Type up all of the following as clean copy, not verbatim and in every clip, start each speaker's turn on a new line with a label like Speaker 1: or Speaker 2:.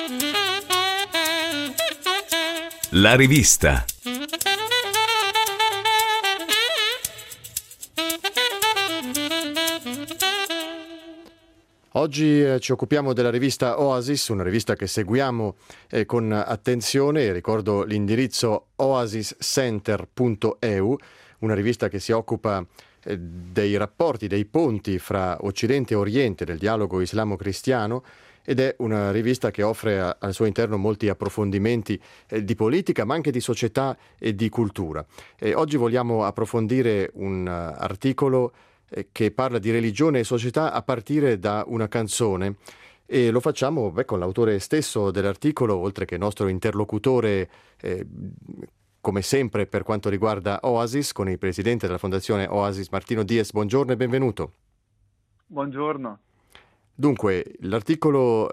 Speaker 1: La rivista.
Speaker 2: Oggi ci occupiamo della rivista Oasis, una rivista che seguiamo con attenzione. Ricordo l'indirizzo oasiscenter.eu, una rivista che si occupa dei rapporti, dei ponti fra Occidente e Oriente, del dialogo islamo-cristiano, ed è una rivista che offre al suo interno molti approfondimenti di politica, ma anche di società e di cultura. Oggi vogliamo approfondire un articolo che parla di religione e società a partire da una canzone, e lo facciamo con l'autore stesso dell'articolo, oltre che nostro interlocutore come sempre per quanto riguarda Oasis, con il presidente della fondazione Oasis, Martino Diez. Buongiorno e benvenuto.
Speaker 3: Buongiorno.
Speaker 2: Dunque, l'articolo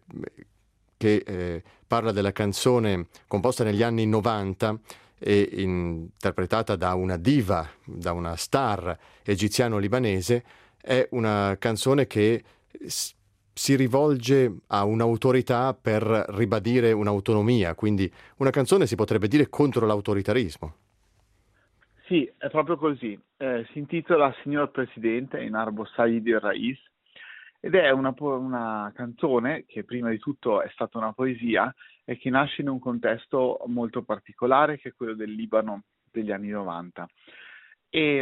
Speaker 2: che parla della canzone composta negli anni 90 e interpretata da una diva, da una star egiziano-libanese, è una canzone che si rivolge a un'autorità per ribadire un'autonomia, quindi una canzone si potrebbe dire contro l'autoritarismo.
Speaker 3: Sì, è proprio così. Si intitola Signor Presidente, in arabo Sayyid el-Rais, ed è una canzone che prima di tutto è stata una poesia e che nasce in un contesto molto particolare, che è quello del Libano degli anni 90. E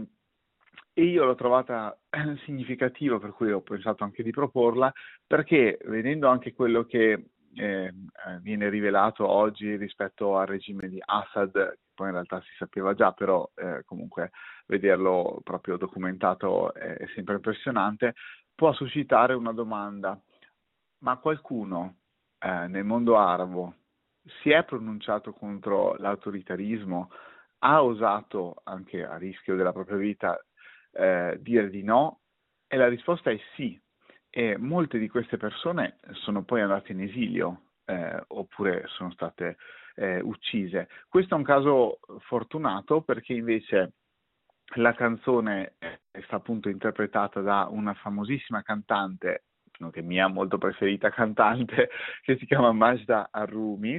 Speaker 3: io l'ho trovata significativa, per cui ho pensato anche di proporla, perché vedendo anche quello che viene rivelato oggi rispetto al regime di Assad, che poi in realtà si sapeva già, però comunque vederlo proprio documentato è sempre impressionante, può suscitare una domanda: ma qualcuno nel mondo arabo si è pronunciato contro l'autoritarismo, ha osato, anche a rischio della propria vita, dire di no? E la risposta è sì, e molte di queste persone sono poi andate in esilio oppure sono state uccise. Questo è un caso fortunato, perché invece la canzone è appunto interpretata da una famosissima cantante, che mia molto preferita cantante, che si chiama Majda Arrumi,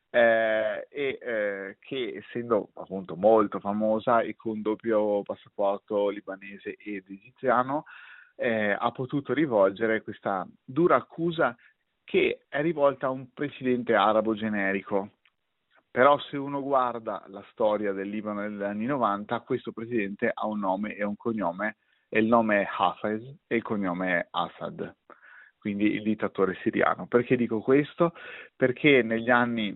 Speaker 3: che essendo appunto molto famosa e con doppio passaporto libanese ed egiziano, ha potuto rivolgere questa dura accusa che è rivolta a un presidente arabo generico. Però se uno guarda la storia del Libano negli anni 90, questo presidente ha un nome e un cognome, e il nome è Hafez e il cognome è Assad, quindi il dittatore siriano. Perché dico questo? Perché negli anni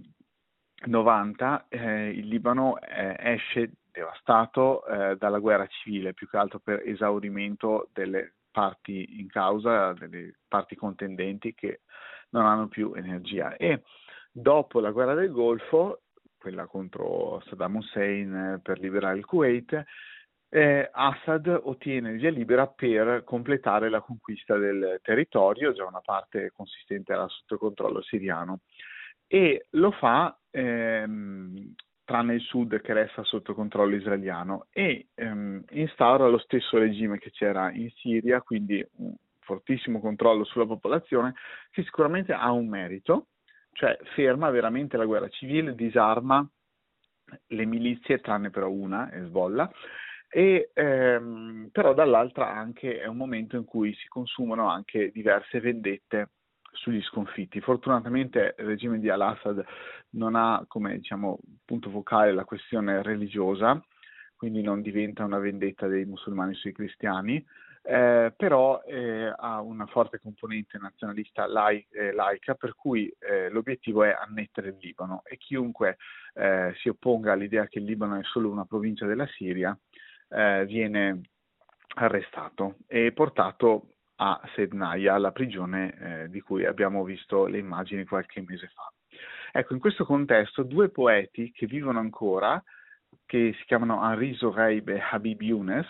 Speaker 3: 90 il Libano esce devastato dalla guerra civile, più che altro per esaurimento delle parti in causa, delle parti contendenti che non hanno più energia. E dopo la guerra del Golfo, quella contro Saddam Hussein per liberare il Kuwait, Assad ottiene il via libera per completare la conquista del territorio, già una parte consistente era sotto controllo siriano, e lo fa tranne il sud, che resta sotto controllo israeliano, e instaura lo stesso regime che c'era in Siria, quindi un fortissimo controllo sulla popolazione, che sicuramente ha un merito, cioè ferma veramente la guerra civile, disarma le milizie, tranne però una, Hezbollah, e però dall'altra anche è un momento in cui si consumano anche diverse vendette sugli sconfitti. Fortunatamente il regime di al-Assad non ha come punto focale la questione religiosa, quindi non diventa una vendetta dei musulmani sui cristiani, però ha una forte componente nazionalista laica, per cui l'obiettivo è annettere il Libano, e chiunque si opponga all'idea che il Libano è solo una provincia della Siria viene arrestato e portato a Sednaia, la prigione di cui abbiamo visto le immagini qualche mese fa. Ecco, in questo contesto due poeti che vivono ancora, che si chiamano Henri Zoreib e Habib Younes,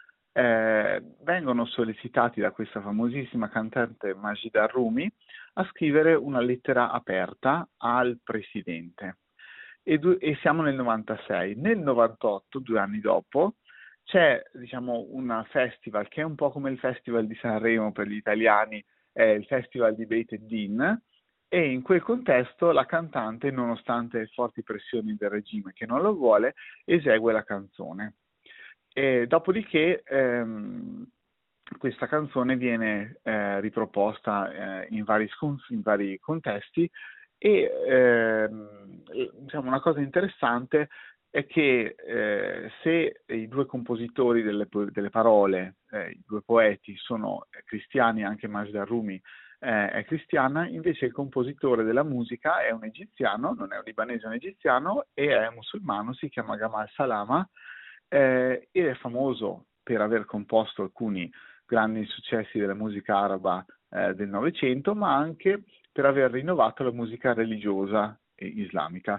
Speaker 3: vengono sollecitati da questa famosissima cantante Majda Arrumi a scrivere una lettera aperta al presidente. E siamo nel 96. Nel 98, 2 anni dopo, c'è un festival che è un po' come il Festival di Sanremo per gli italiani, è il Festival di Beit Din, e in quel contesto la cantante, nonostante le forti pressioni del regime che non lo vuole, esegue la canzone. E dopodiché questa canzone viene riproposta in vari contesti e diciamo, una cosa interessante è che se i due compositori delle parole, i due poeti, sono cristiani, anche Majda Rumi è cristiana, invece il compositore della musica è un egiziano, non è un libanese, è un egiziano, e è musulmano, si chiama Gamal Salama, ed è famoso per aver composto alcuni grandi successi della musica araba del Novecento, ma anche per aver rinnovato la musica religiosa islamica.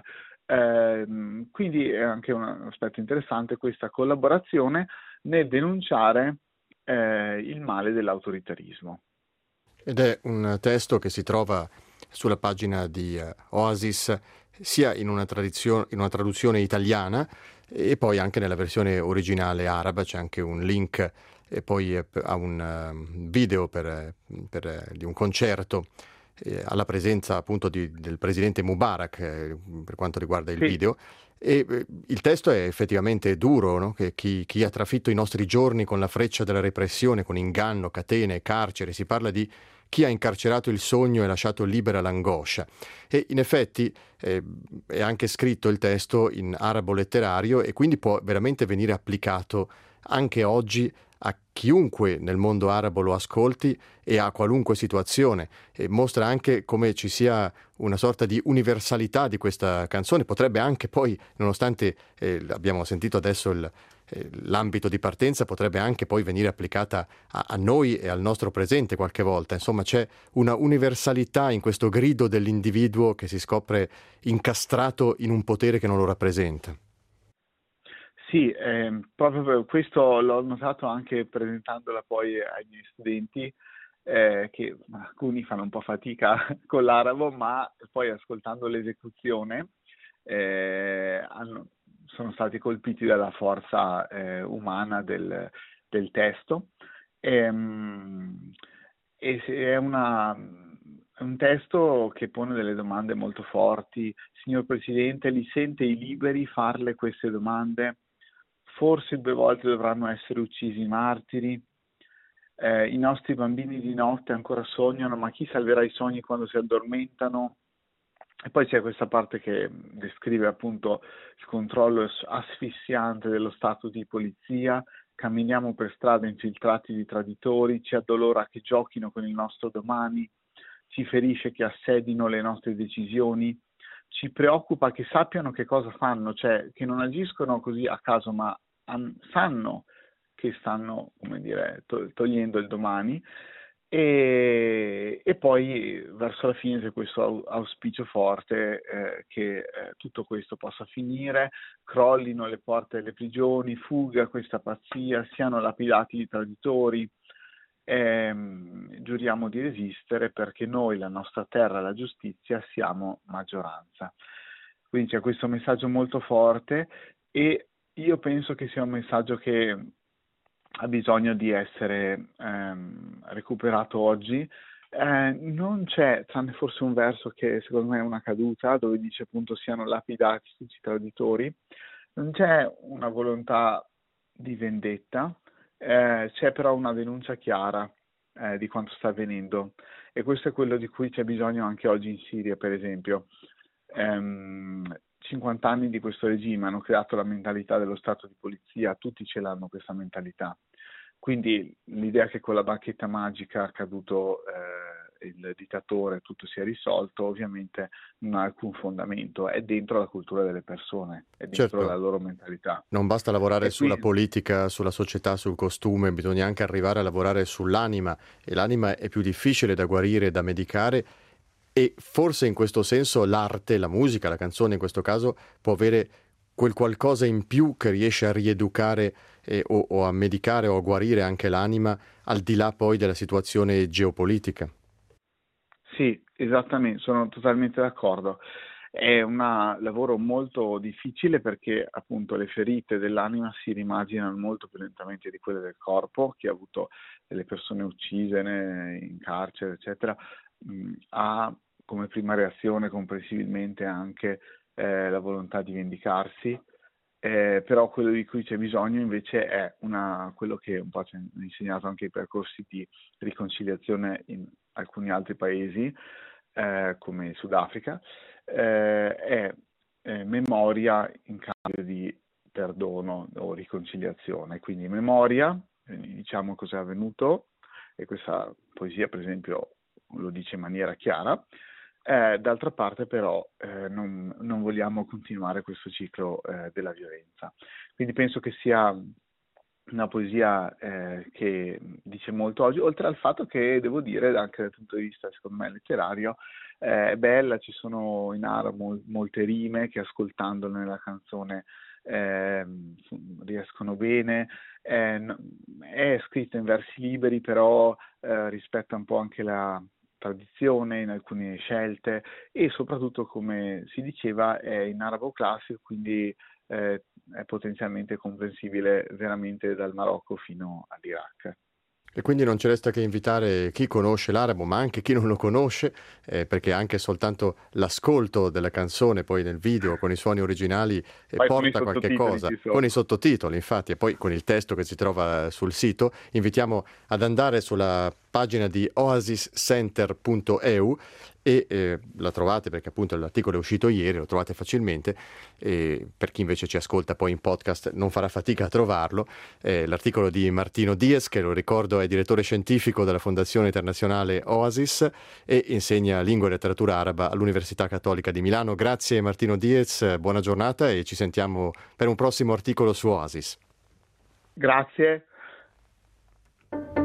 Speaker 3: Quindi è anche un aspetto interessante questa collaborazione nel denunciare il male dell'autoritarismo.
Speaker 2: Ed è un testo che si trova sulla pagina di Oasis sia in una traduzione italiana e poi anche nella versione originale araba. C'è anche un link e poi a un video di un concerto alla presenza appunto del presidente Mubarak per quanto riguarda il
Speaker 3: Sì,
Speaker 2: video. E il testo è effettivamente duro, no? Che chi ha trafitto i nostri giorni con la freccia della repressione, con inganno, catene, carcere, si parla di chi ha incarcerato il sogno e lasciato libera l'angoscia. E in effetti è anche scritto il testo in arabo letterario e quindi può veramente venire applicato anche oggi a chiunque nel mondo arabo lo ascolti e a qualunque situazione. E mostra anche come ci sia una sorta di universalità di questa canzone. Potrebbe anche poi, nonostante abbiamo sentito adesso l'ambito di partenza, potrebbe anche poi venire applicata a noi e al nostro presente qualche volta. Insomma, c'è una universalità in questo grido dell'individuo che si scopre incastrato in un potere che non lo rappresenta.
Speaker 3: sì, proprio per questo l'ho notato anche presentandola poi ai miei studenti, che alcuni fanno un po' fatica con l'arabo, ma poi ascoltando l'esecuzione sono stati colpiti dalla forza umana del testo. Ehm, è un testo che pone delle domande molto forti. Signor Presidente, li sente i liberi farle queste domande? Forse 2 volte dovranno essere uccisi i martiri. I nostri bambini di notte ancora sognano, ma chi salverà i sogni quando si addormentano? E poi c'è questa parte che descrive appunto il controllo asfissiante dello stato di polizia. Camminiamo per strada infiltrati di traditori, ci addolora che giochino con il nostro domani, ci ferisce che assedino le nostre decisioni, ci preoccupa che sappiano che cosa fanno, cioè che non agiscono così a caso, ma sanno che stanno, come dire, togliendo il domani. E poi verso la fine c'è questo auspicio forte che tutto questo possa finire, crollino le porte delle prigioni, fuga questa pazzia, siano lapidati i traditori. Giuriamo di resistere perché noi, la nostra terra e la giustizia siamo maggioranza. Quindi c'è questo messaggio molto forte e io penso che sia un messaggio che ha bisogno di essere recuperato oggi. Non c'è, tranne forse un verso che secondo me è una caduta, dove dice appunto siano lapidati tutti i traditori, non c'è una volontà di vendetta, c'è però una denuncia chiara di quanto sta avvenendo e questo è quello di cui c'è bisogno anche oggi in Siria, per esempio. 50 anni di questo regime hanno creato la mentalità dello stato di polizia, tutti ce l'hanno questa mentalità. Quindi l'idea che con la bacchetta magica caduto il dittatore tutto sia risolto ovviamente non ha alcun fondamento, è dentro la cultura delle persone, è dentro la
Speaker 2: Certo,
Speaker 3: loro mentalità.
Speaker 2: non basta lavorare
Speaker 3: E
Speaker 2: sulla
Speaker 3: quindi
Speaker 2: politica, sulla società, sul costume, bisogna anche arrivare a lavorare sull'anima e l'anima è più difficile da guarire, da medicare e forse in questo senso l'arte, la musica, la canzone in questo caso può avere quel qualcosa in più che riesce a rieducare o a medicare o a guarire anche l'anima al di là poi della situazione geopolitica.
Speaker 3: sì, esattamente, sono totalmente d'accordo. È un lavoro molto difficile perché appunto le ferite dell'anima si rimarginano molto più lentamente di quelle del corpo. Chi ha avuto delle persone uccise in carcere, eccetera, ha come prima reazione comprensibilmente anche la volontà di vendicarsi, però quello di cui c'è bisogno invece è quello che un po' ci hanno insegnato anche i percorsi di riconciliazione in alcuni altri paesi, come Sudafrica, è memoria in cambio di perdono o riconciliazione. Quindi memoria, diciamo cos'è avvenuto, e questa poesia per esempio lo dice in maniera chiara. D'altra parte però non vogliamo continuare questo ciclo della violenza. Quindi penso che sia una poesia che dice molto oggi, oltre al fatto che, devo dire, anche dal punto di vista, secondo me, letterario, è bella, ci sono in arabo molte rime che ascoltandole nella canzone riescono bene, è scritta in versi liberi, però rispetta un po' anche la tradizione in alcune scelte e soprattutto, come si diceva, è in arabo classico, quindi è potenzialmente comprensibile veramente dal Marocco fino all'Iraq.
Speaker 2: E quindi non ci resta che invitare chi conosce l'arabo, ma anche chi non lo conosce, perché anche soltanto l'ascolto della canzone, poi nel video, con i suoni originali, porta qualche cosa. Con i sottotitoli, infatti, e poi con il testo che si trova sul sito. Invitiamo ad andare sulla pagina di oasiscenter.eu e la trovate, perché appunto l'articolo è uscito ieri, lo trovate facilmente, e per chi invece ci ascolta poi in podcast non farà fatica a trovarlo. L'articolo di Martino Diez, che lo ricordo è direttore scientifico della Fondazione Internazionale Oasis e insegna lingua e letteratura araba all'Università Cattolica di Milano. Grazie Martino Diez, buona giornata e ci sentiamo per un prossimo articolo su Oasis.
Speaker 3: Grazie.